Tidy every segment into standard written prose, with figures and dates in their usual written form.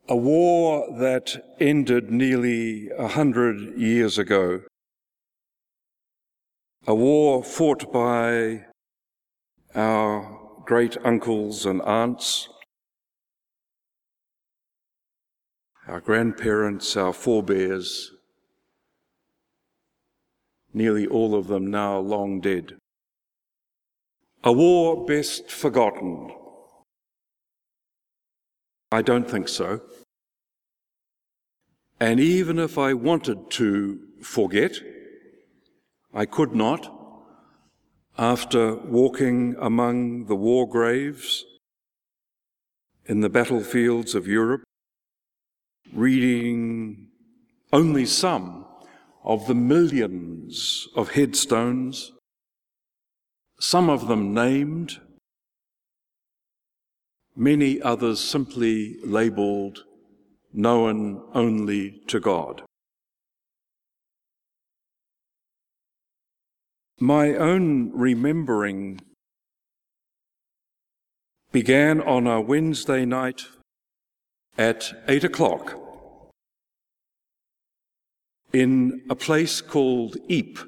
A war that ended nearly 100 years ago. A war fought by our great uncles and aunts, our grandparents, our forebears, nearly all of them now long dead. A war best forgotten? I don't think so. And even if I wanted to forget, I could not. After walking among the war graves in the battlefields of Europe, reading only some of the millions of headstones, some of them named, many others simply labelled known only to God. My own remembering began on a Wednesday night at 8 o'clock in a place called Ypres,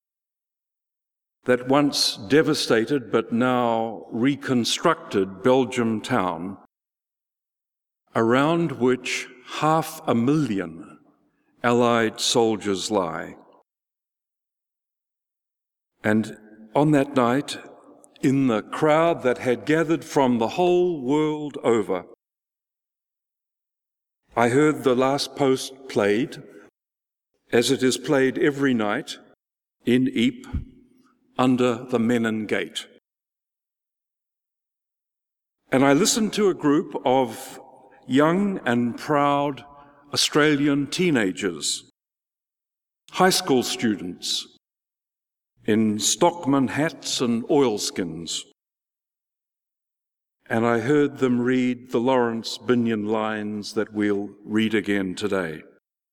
that once devastated but now reconstructed Belgium town, around which 500,000 Allied soldiers lie. And on that night, in the crowd that had gathered from the whole world over, I heard the last post played, as it is played every night in Ypres, under the Menin Gate. And I listened to a group of young and proud Australian teenagers, high school students, in Stockman hats and oilskins. And I heard them read the Lawrence Binyon lines that we'll read again today.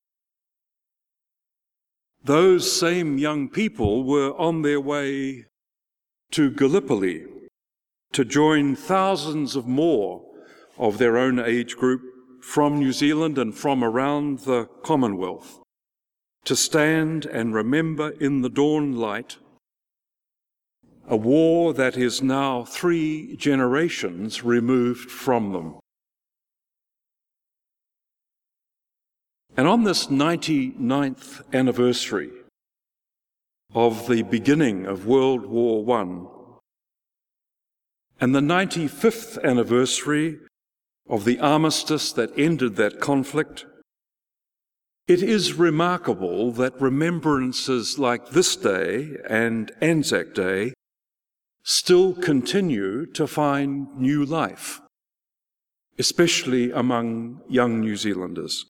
Those same young people were on their way to Gallipoli to join thousands of more of their own age group from New Zealand and from around the Commonwealth, to stand and remember in the dawn light a war that is now 3 generations removed from them. And on this 99th anniversary of the beginning of World War I, and the 95th anniversary of the armistice that ended that conflict, it is remarkable that remembrances like this day and Anzac Day still continue to find new life, especially among young New Zealanders.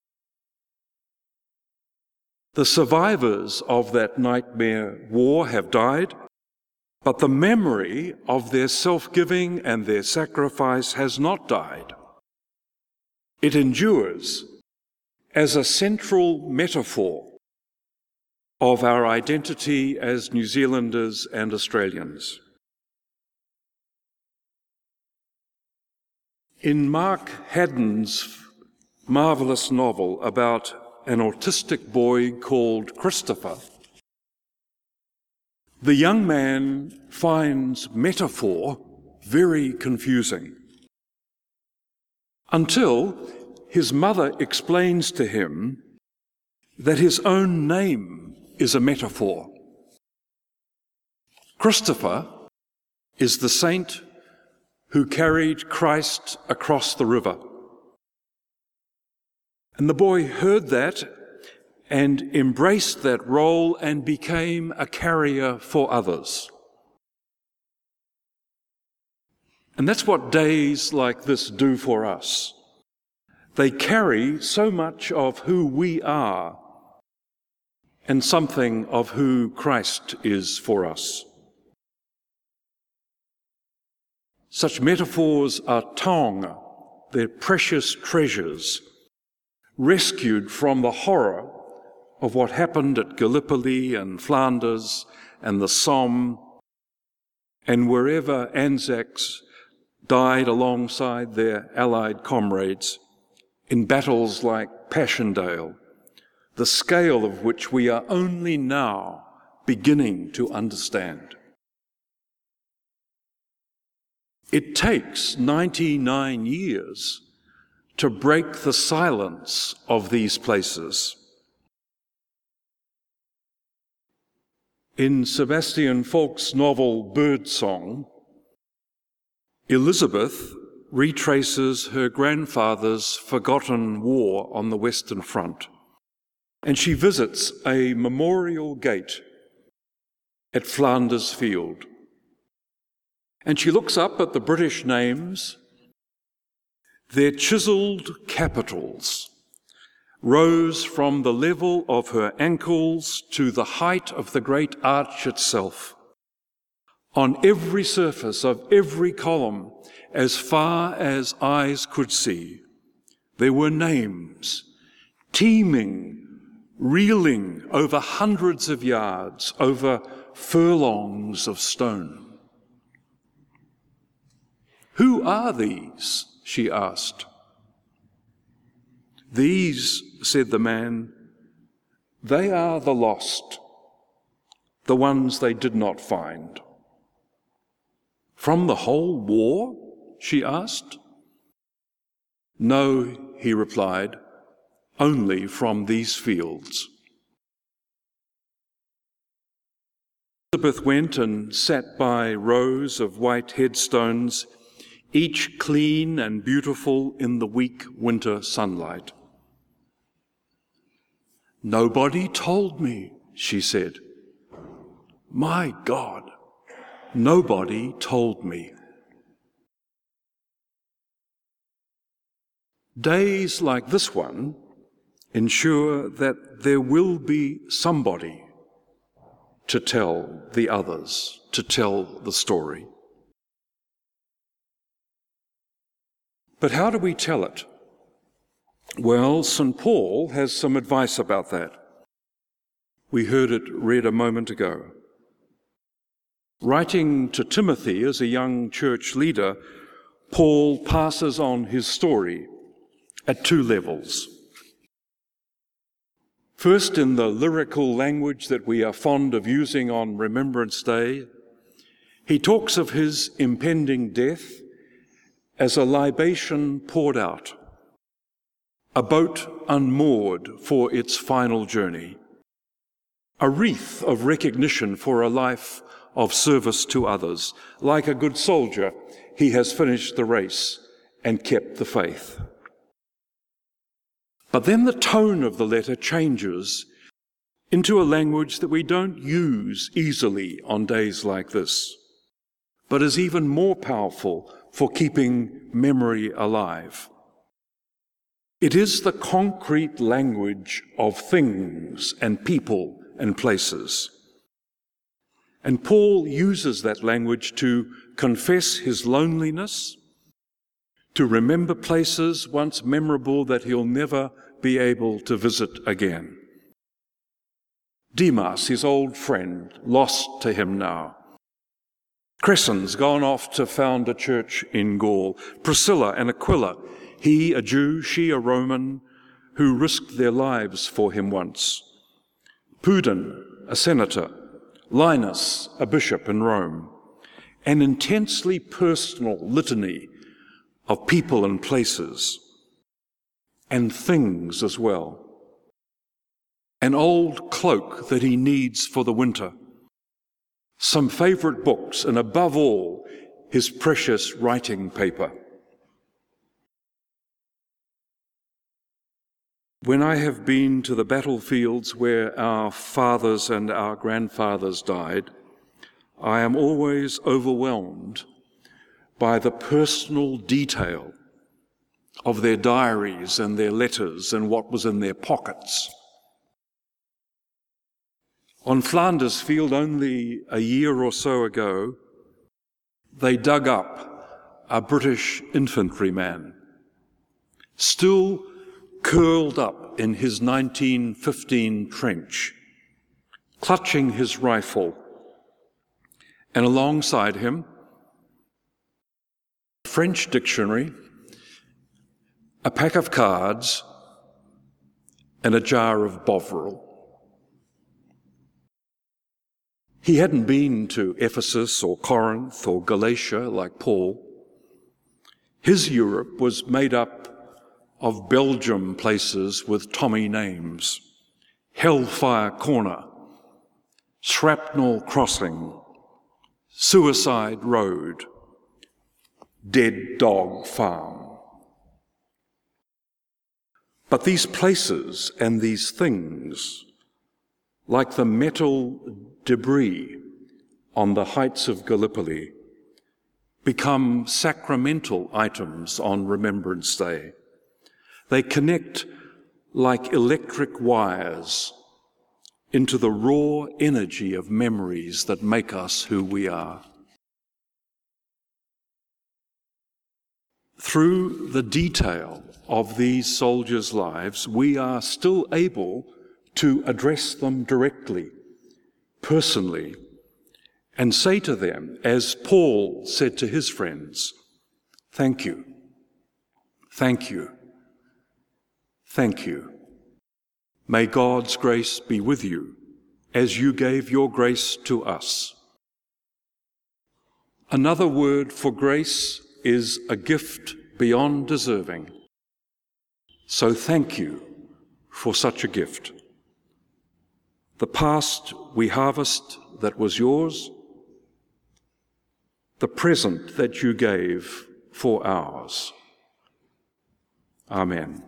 The survivors of that nightmare war have died, but the memory of their self-giving and their sacrifice has not died. It endures as a central metaphor of our identity as New Zealanders and Australians. In Mark Haddon's marvellous novel about an autistic boy called Christopher, the young man finds metaphor very confusing until his mother explains to him that his own name is a metaphor. Christopher is the saint who carried Christ across the river. And the boy heard that and embraced that role and became a carrier for others. And that's what days like this do for us. They carry so much of who we are and something of who Christ is for us. Such metaphors are taonga, they're precious treasures, rescued from the horror of what happened at Gallipoli and Flanders and the Somme and wherever Anzacs died alongside their Allied comrades in battles like Passchendaele, the scale of which we are only now beginning to understand. It takes 99 years to break the silence of these places. In Sebastian Falk's novel Birdsong, Elizabeth retraces her grandfather's forgotten war on the Western Front, and she visits a memorial gate at Flanders Field. And she looks up at the British names. Their chiseled capitals rose from the level of her ankles to the height of the great arch itself. On every surface of every column, as far as eyes could see, there were names, teeming, reeling over hundreds of yards, over furlongs of stone. "Who are these?" she asked. "These," said the man, "they are the lost, the ones they did not find." "From the whole war?" she asked. "No," he replied, "only from these fields." Elizabeth went and sat by rows of white headstones, each clean and beautiful in the weak winter sunlight. "Nobody told me," she said. "My God, nobody told me." Days like this one ensure that there will be somebody to tell the others, to tell the story. But how do we tell it? Well, St. Paul has some advice about that. We heard it read a moment ago. Writing to Timothy as a young church leader, Paul passes on his story at two levels. First, in the lyrical language that we are fond of using on Remembrance Day, he talks of his impending death as a libation poured out, a boat unmoored for its final journey, a wreath of recognition for a life of service to others. Like a good soldier, he has finished the race and kept the faith. But then the tone of the letter changes into a language that we don't use easily on days like this, but is even more powerful for keeping memory alive. It is the concrete language of things and people and places. And Paul uses that language to confess his loneliness, to remember places once memorable that he'll never be able to visit again. Demas, his old friend, lost to him now. Crescens, gone off to found a church in Gaul. Priscilla and Aquila, he a Jew, she a Roman, who risked their lives for him once. Pudens, a senator. Linus, a bishop in Rome. An intensely personal litany of people and places, and things as well. An old cloak that he needs for the winter. Some favorite books, and above all, his precious writing paper. When I have been to the battlefields where our fathers and our grandfathers died, I am always overwhelmed by the personal detail of their diaries and their letters and what was in their pockets. On Flanders Field only a year or so ago, they dug up a British infantryman, still curled up in his 1915 trench, clutching his rifle, and alongside him, a French dictionary, a pack of cards, and a jar of Bovril. He hadn't been to Ephesus or Corinth or Galatia like Paul. His Europe was made up of Belgium places with Tommy names: Hellfire Corner, Shrapnel Crossing, Suicide Road, Dead Dog Farm. But these places and these things, like the metal debris on the heights of Gallipoli, become sacramental items on Remembrance Day. They connect like electric wires into the raw energy of memories that make us who we are. Through the detail of these soldiers' lives, we are still able to address them directly, personally, and say to them, as Paul said to his friends, "Thank you, thank you, thank you. May God's grace be with you as you gave your grace to us." Another word for grace is a gift beyond deserving. So thank you for such a gift. The past we harvest that was yours, the present that you gave for ours. Amen.